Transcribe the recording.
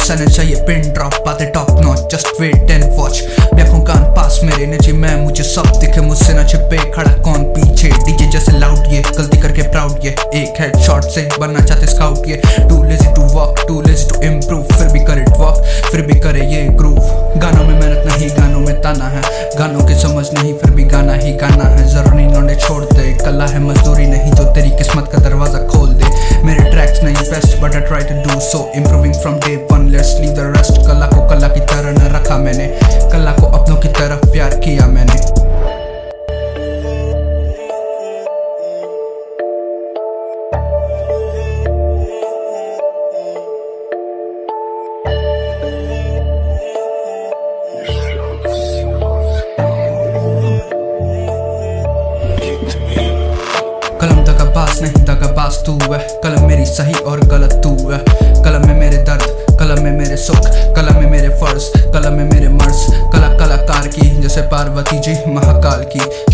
Silence चाहिए pin drop, बातें top notch, just wait and watch. देखो कान पास मेरे ने जी, मैं मुझे सब दिखे, मुझसे ना छिपे, खड़ा कौन पीछे, डीजे जैसे लाउड ये गलती करके प्राउड ये, एक हेड शॉट से बनना चाहते स्काउट ये, too lazy to walk, too lazy to improve, फिर भी करे वॉक, फिर भी करे ये ग्रूव। गानों में मेहनत नहीं, गानों में ताना है, गानों की समझ नहीं, फिर भी गाना ही गाना है। जरूरी नोने छोड़ दे, कला है मजदूरी नहीं जो तेरी किस्मत का दरवाजा खोल दे। मेरे ट्रैक्स नहीं best but I try to do so, improving from day one, let's leave the rest. कला को कला की तरह न रखा मैंने, कला को अपनों की तरफ प्यार किया मैंने। कलम दगाबाज नहीं, दगाबाज तू है, कलम मेरी सही और गलत तू है। कलम में मेरे दर्द, कलम में मेरे सुख, कलम में मेरे फर्ज, कलम में मेरे मर्ज। कला कलाकार की जैसे पार्वती जी महाकाल की,